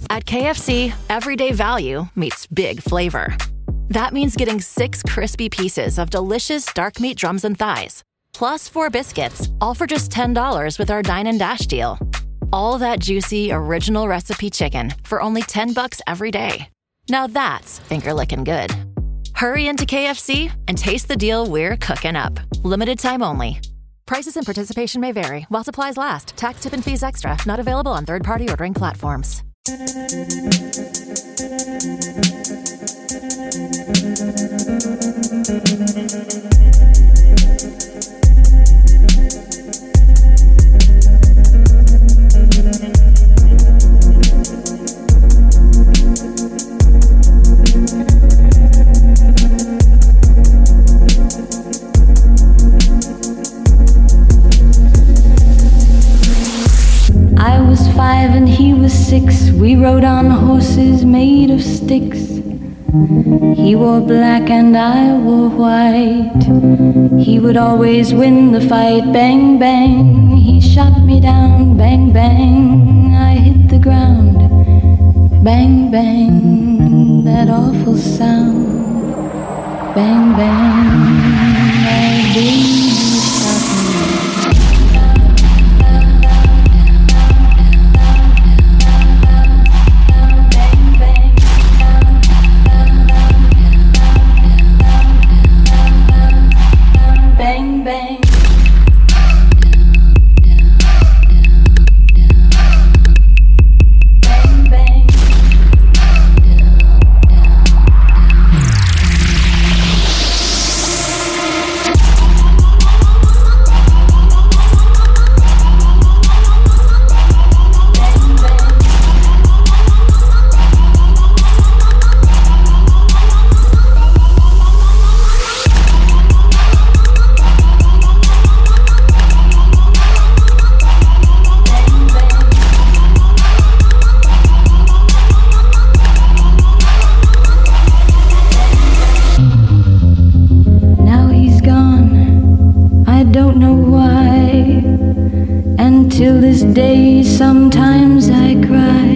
At KFC, everyday value meets big flavor. That means getting 6 crispy pieces of delicious dark meat drums and thighs, plus 4 biscuits, all for just $10 with our Dine and Dash deal. All that juicy, original recipe chicken for only $10 every day. Now that's finger-licking good. Hurry into KFC and taste the deal we're cooking up. Limited time only. Prices and participation may vary while supplies last. Tax, tip, and fees extra. Not available on third-party ordering platforms. I was 5 and he was 6. We rode on horses made of sticks. He wore black and I wore white. He would always win the fight. Bang, bang, he shot me down. Bang, bang, I hit the ground. Bang, bang, that awful sound. Bang, bang, my baby shot me. Bang, bang. Till this day, sometimes I cry.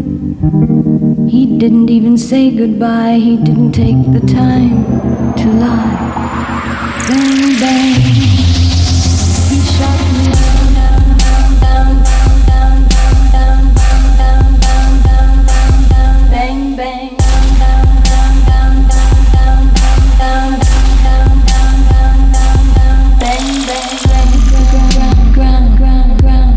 He didn't even say goodbye. He didn't take the time to lie. Bang, bang, he shot me down, down, down, down, down, down, down, down, down, down, down, bang, bang, down, down, down, down, down, down, down, down, down, down, down, bang, bang, ground, ground, ground, ground.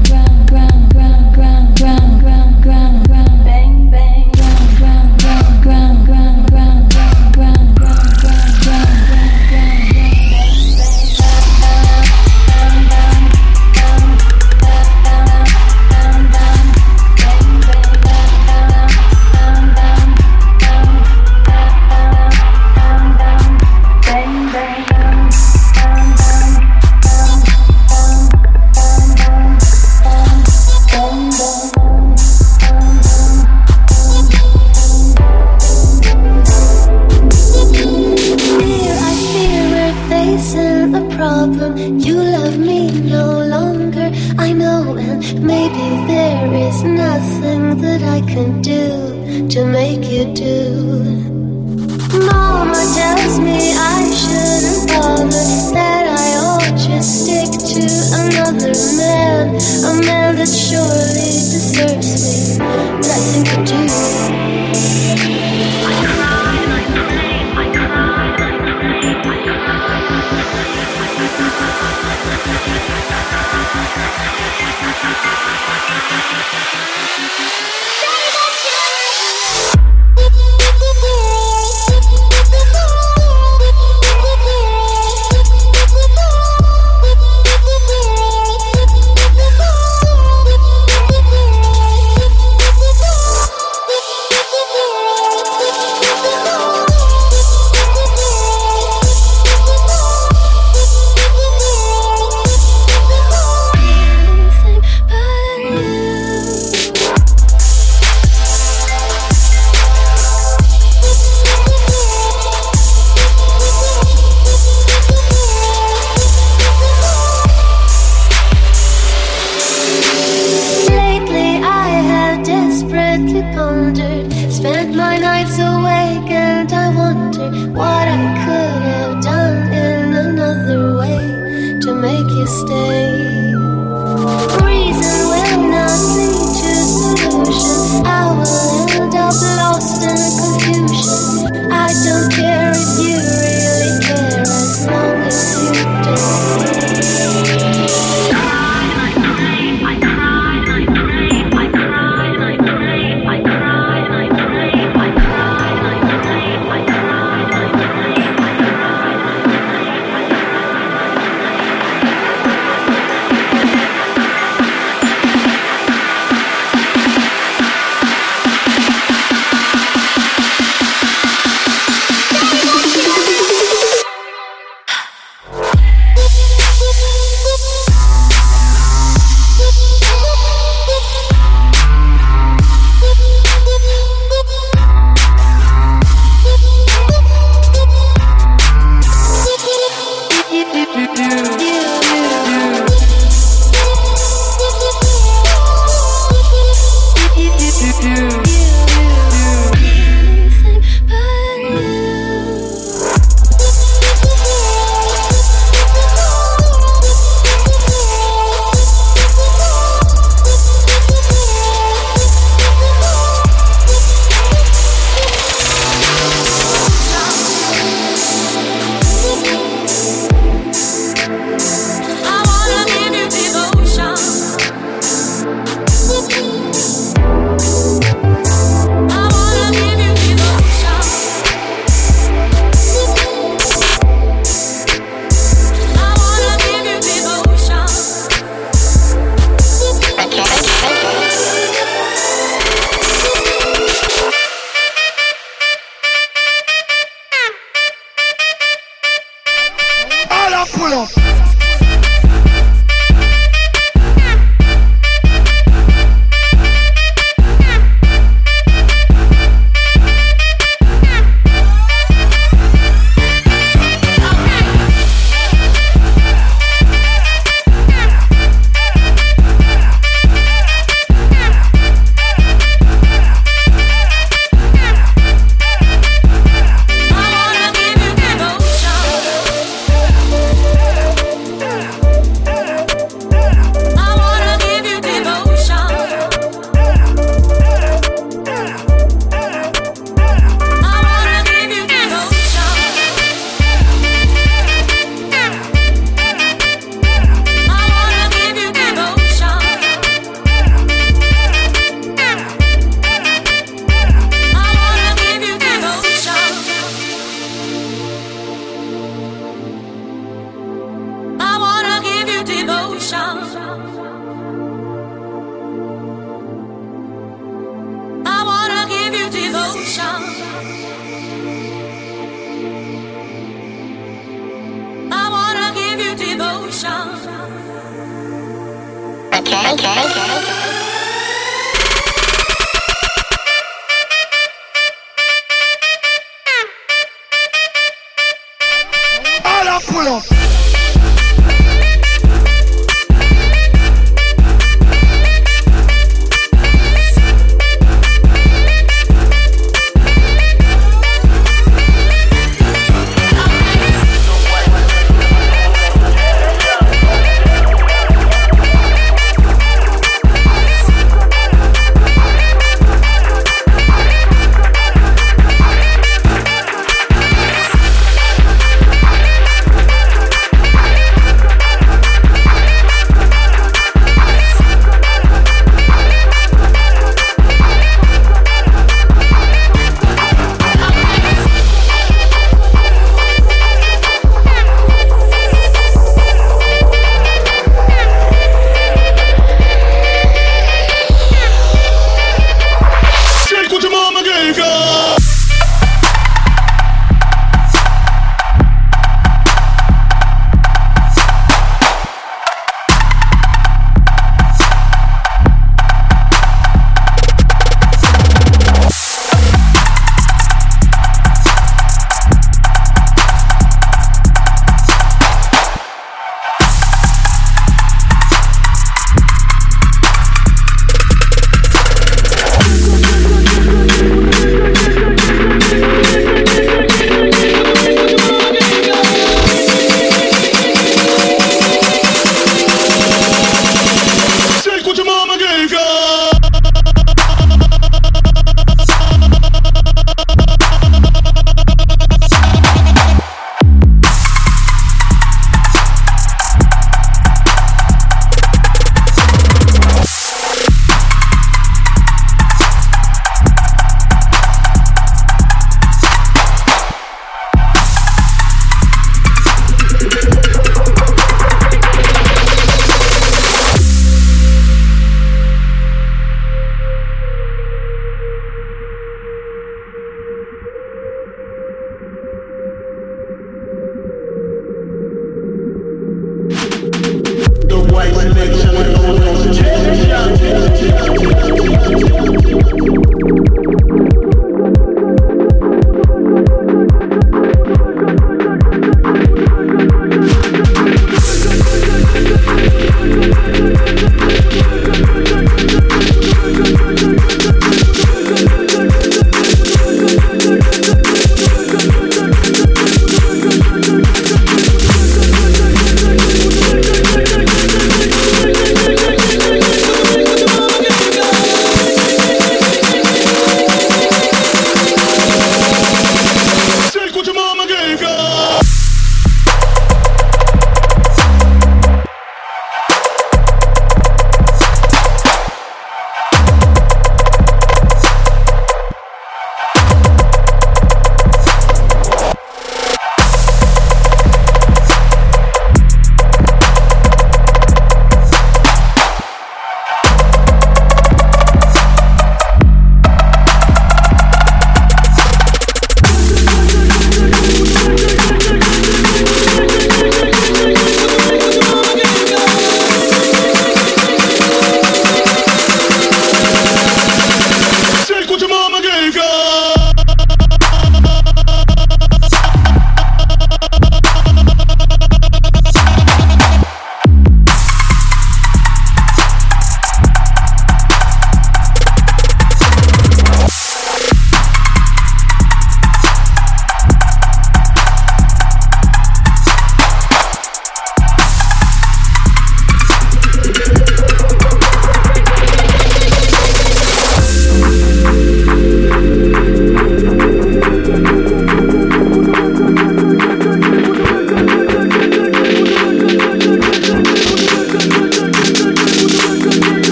You love me no longer, I know, and maybe there is nothing that I can do to make you do. Mama tells me I shouldn't bother, that I ought just stick to another man, a man that surely deserves me, nothing to do. I cry, I pray, I cry, I pray, I cry. to ponder. Spent my nights awake and I wonder what I could have done in another way to make you stay. Reason will not lead to solution. I will end up lost in confusion. I don't care if you really care as long as you don't.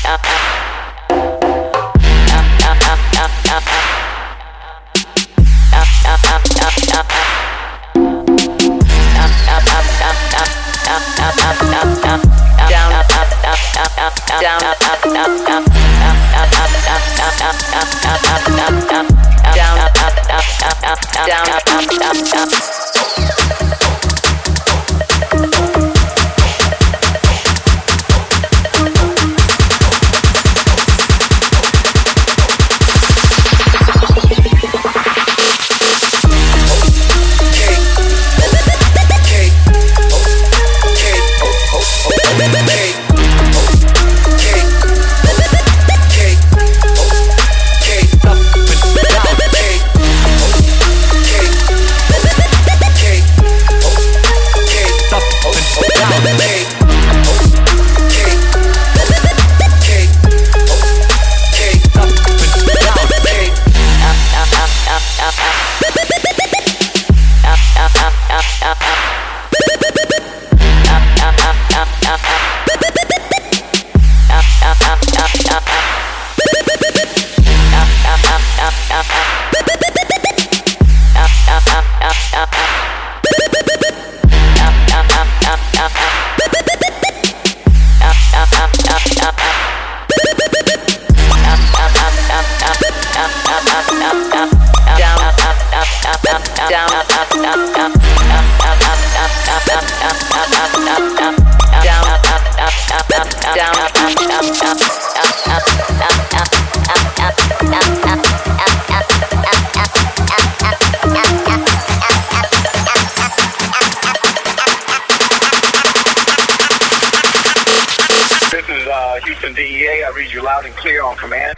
Houston DEA, I read you loud and clear on command.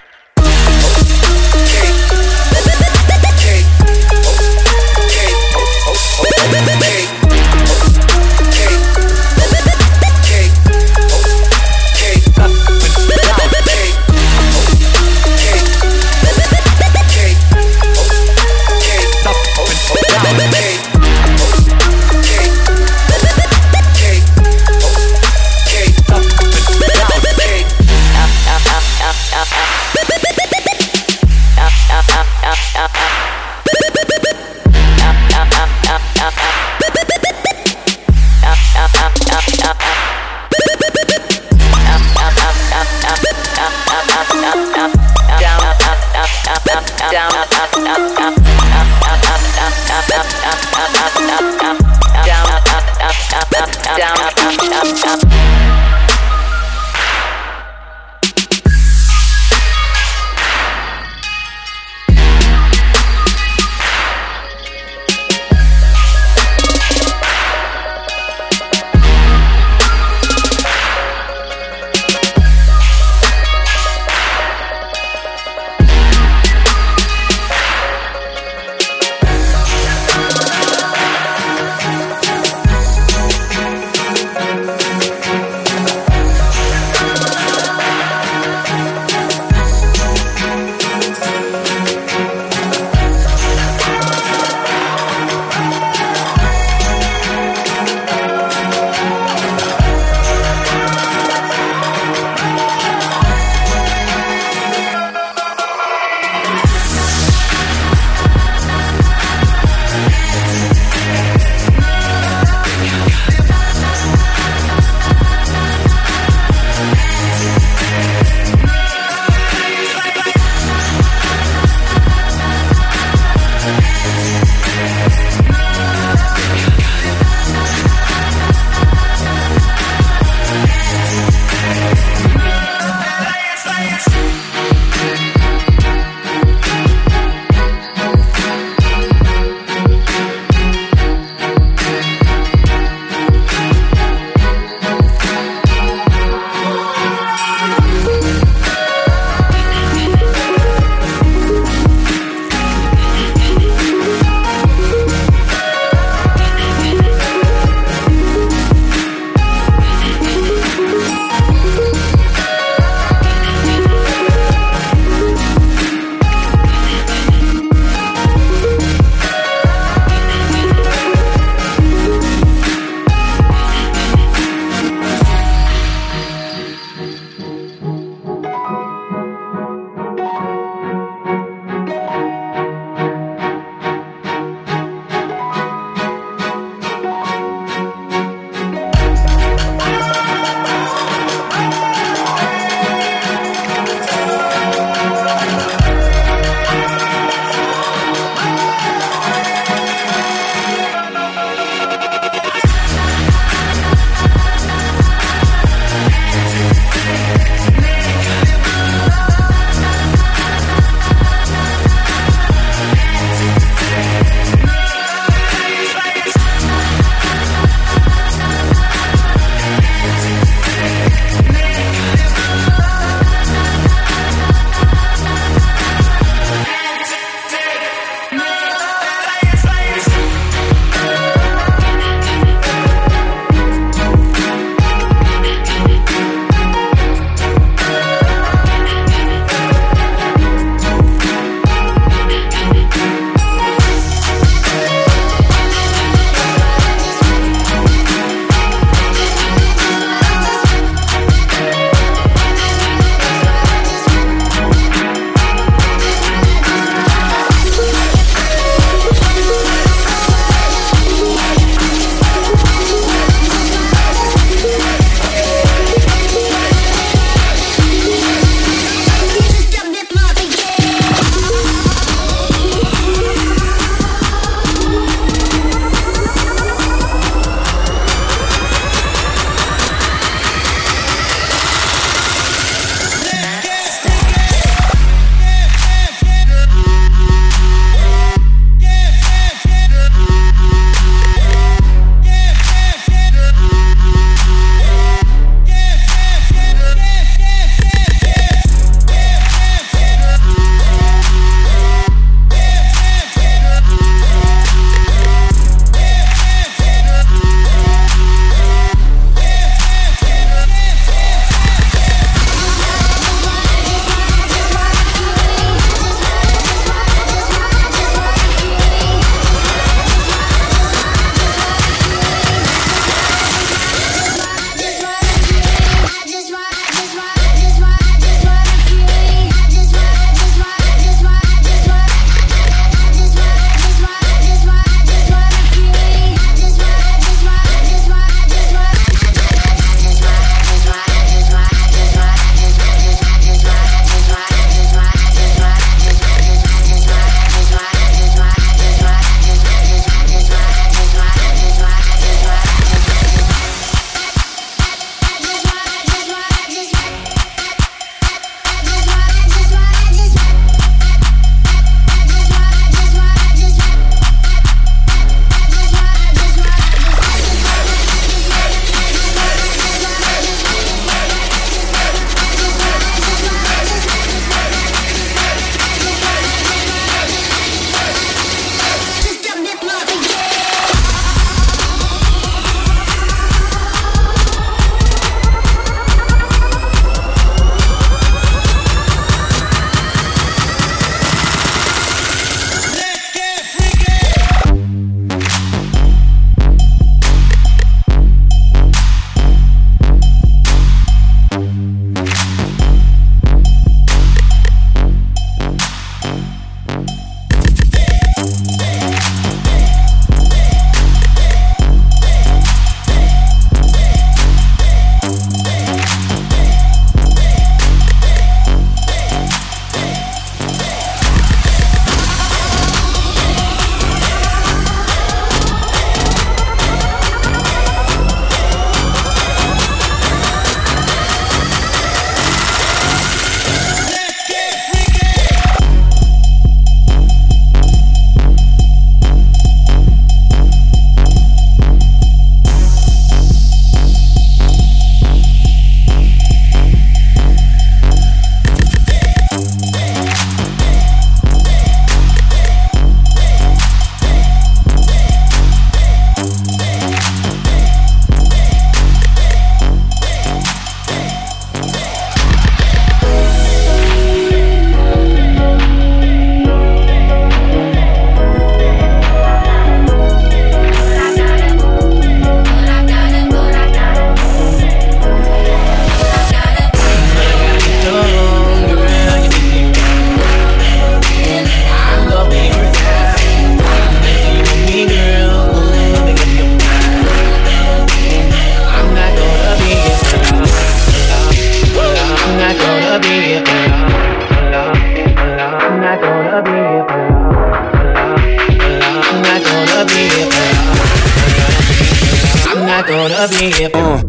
gonna be here for I'm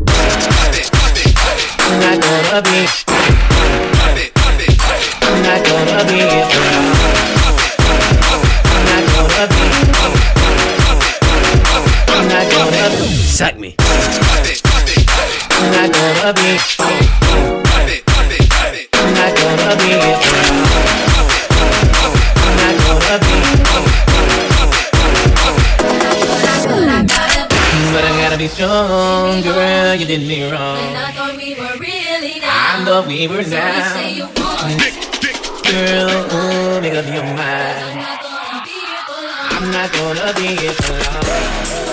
not gonna be. I'm not gonna be here for I'm not gonna be. I'm not gonna be. Suck me. I'm not gonna be. I'm not gonna be here for I'm not gonna be. But I gotta be strong, girl, you did me wrong. And I thought we were really down. I thought we were So you say you down. want. Girl, make up your mind. I'm not gonna be here for long. I'm not gonna be here for long.